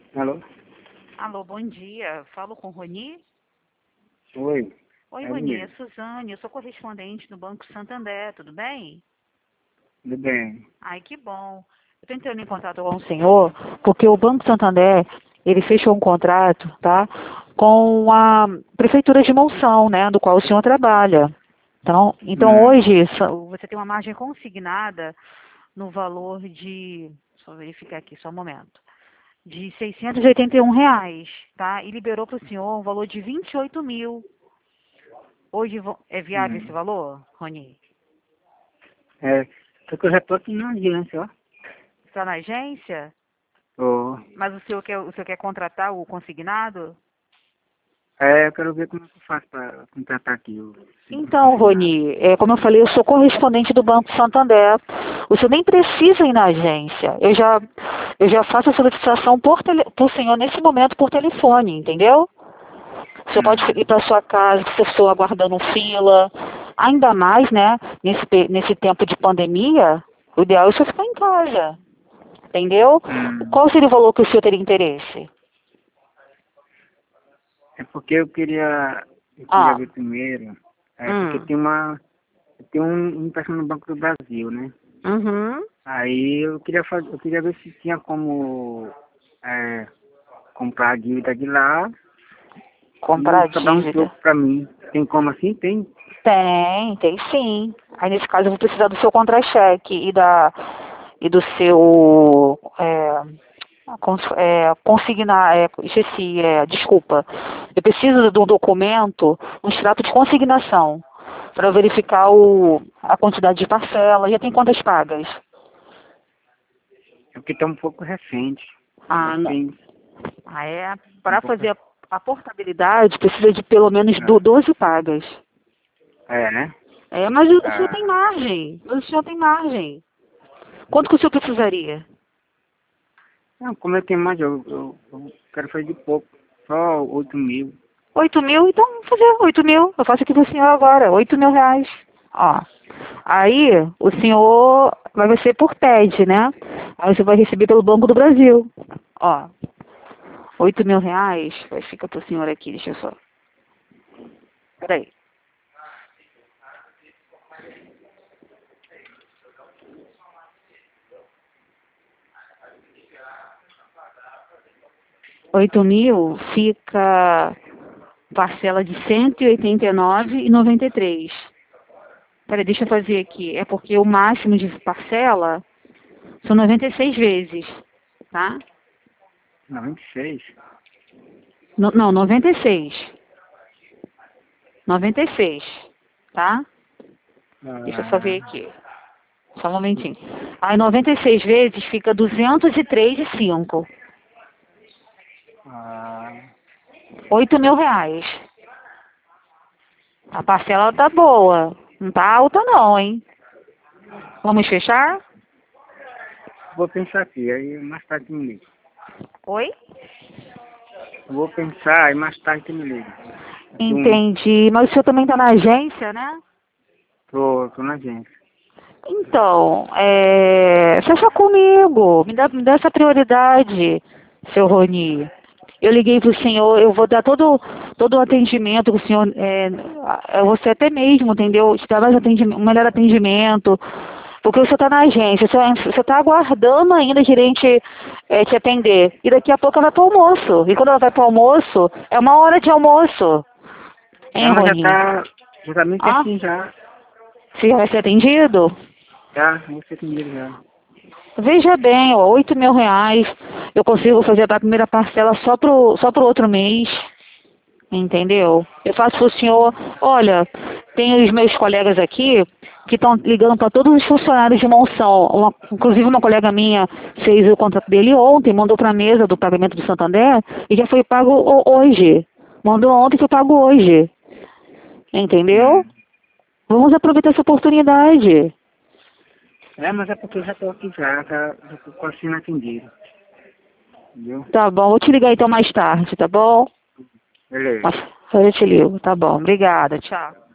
Alô? Alô, bom dia. Falo com Roni? Oi. Oi, É Roni, é mesmo. Suzane. Eu sou correspondente do Banco Santander, tudo bem? Tudo bem. Ai, que bom. Eu estou entrando em contato com o senhor porque o Banco Santander, ele fechou um contrato, tá? Com a Prefeitura de Monção, né? Do qual o senhor trabalha. Então Hum. hoje, você tem uma margem consignada no valor de... Só verificar aqui, só um momento. De R$ 681, tá? E liberou para o senhor um valor de 28 mil. Hoje é viável esse Hum. valor, Roni? É, só que eu já tô aqui na agência, ó. Está na agência? Tô. Mas o senhor quer contratar o consignado? Eu quero ver como é que eu faço pra contratar aqui o Então, consignado. Roni, como eu falei, eu sou correspondente do Banco Santander. O senhor nem precisa ir na agência. Eu já faço a solicitação por senhor nesse momento por telefone, entendeu? O senhor pode ir Hum. para sua casa, se eu estou aguardando fila. Ainda mais, né, nesse tempo de pandemia, o ideal é o senhor ficar em casa. Entendeu? Hum. Qual seria o valor que o senhor teria interesse? É porque eu queria Ah, ver primeiro. Porque hum, tem um empréstimo no Banco do Brasil, né? uhum. Aí eu queria ver se tinha como é, comprar a dívida de lá e Comprar sobrar um dívida. pouco pra mim. Tem como assim? Tem? Tem sim. Aí nesse caso eu vou precisar do seu contra-cheque e do seu consignar, esqueci, desculpa. Eu preciso de um documento, um extrato de consignação, para verificar a quantidade de parcela. Já tem quantas pagas? É porque tá um pouco recente. Ah, Acho que não. tem Ah, é? um Para pouco. fazer a portabilidade, precisa de pelo menos Ah, 12 pagas. né? Mas o senhor tem Ah, margem. Mas o senhor tem margem. Quanto que o senhor precisaria? não, como eu tenho mais, eu quero fazer de pouco. Só 8.000. 8 mil? Então, vamos fazer 8 mil. Eu faço aqui pro senhor agora. R$ 8.000. Ó. Aí, o senhor vai ser por TED, né? Aí você vai receber pelo Banco do Brasil. Ó. R$ 8.000. Vai ficar pro senhor aqui. Deixa eu só. Peraí. 8 mil fica parcela de 189,93. Peraí, deixa eu fazer aqui. É porque o máximo de parcela são 96 vezes, tá? 96. Não, 96. 96, tá? Deixa eu só ver Ah, aqui. Só um momentinho. Aí 96 vezes fica 203,5. ah, R$ 8.000. A parcela tá boa. Não tá alta não, hein? Vamos fechar? vou pensar aqui, aí mais tarde tu me liga. Oi? Vou pensar, aí mais tarde tu me liga. Aqui Entendi. Mas o senhor também tá na agência, né? tô na agência. Então, fecha comigo, me dá essa prioridade, seu Roni. Eu liguei para o senhor, eu vou dar todo o atendimento que o senhor, você até mesmo, entendeu? Te dar mais atendimento, um melhor atendimento, porque o senhor está na agência, você está aguardando ainda a gerente te atender. E daqui a pouco ela vai para o almoço. E quando ela vai para o almoço, é 1 hora de almoço, hein, Mas Roni? já tá bem Ah, pertinho já. você vai ser atendido? Já, vou ser atendido já. Veja bem, ó, R$ 8.000, eu consigo fazer a primeira parcela só pro outro mês, entendeu? Eu faço pro senhor, olha, tem os meus colegas aqui que estão ligando para todos os funcionários de Monção. Inclusive uma colega minha fez o contrato dele ontem, mandou para a mesa do pagamento do Santander e já foi pago hoje. Mandou ontem e foi pago hoje, entendeu? Hum. Vamos aproveitar essa oportunidade. Mas é porque eu já tô aqui já tô quase sendo atendido. Entendeu? Tá bom, vou te ligar então mais tarde, tá bom? Beleza. Mas eu te ligo, tá bom. Obrigada, tchau.